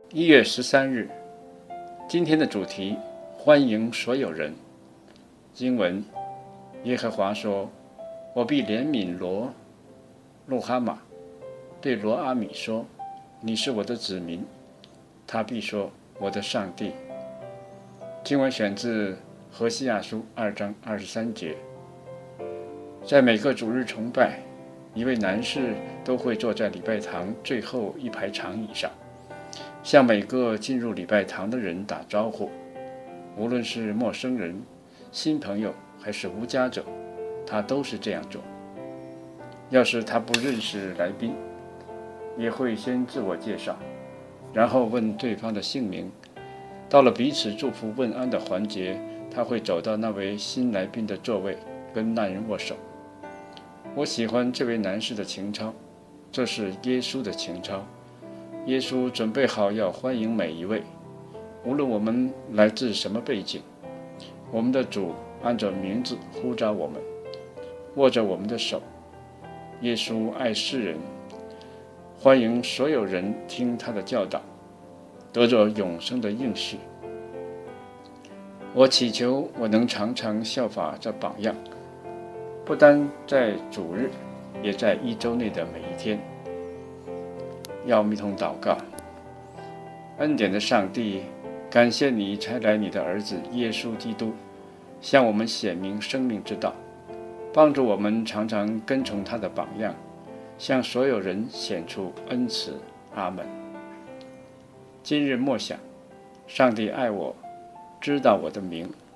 1月13日，今天的主题：欢迎所有人。经文：耶和华说：“我必怜悯路哈玛，对罗阿米说：你是我的子民。他必说：我的上帝。”经文选自何西阿书2章23节。在每个主日崇拜，一位男士都会坐在礼拜堂最后一排长椅上，向每个进入礼拜堂的人打招呼。无论是陌生人、新朋友还是无家者，他都是这样做。要是他不认识来宾，也会先自我介绍，然后问对方的姓名。到了彼此祝福问安的环节，他会走到那位新来宾的座位，跟那人握手。我喜欢这位男士的情操，这是耶稣的情操。耶稣准备好要欢迎每一位，无论我们来自什么背景。我们的主按照名字呼召我们，握着我们的手。耶稣爱世人，欢迎所有人听他的教导，得着永生的应许。我祈求我能常常效法这榜样，不单在主日，也在一周内的每一天。要我们一同祷告。恩典的上帝，感谢你差来你的儿子耶稣基督，向我们显明生命之道，帮助我们常常跟从他的榜样，向所有人显出恩慈。阿们。今日默想，上帝爱我，知道我的名，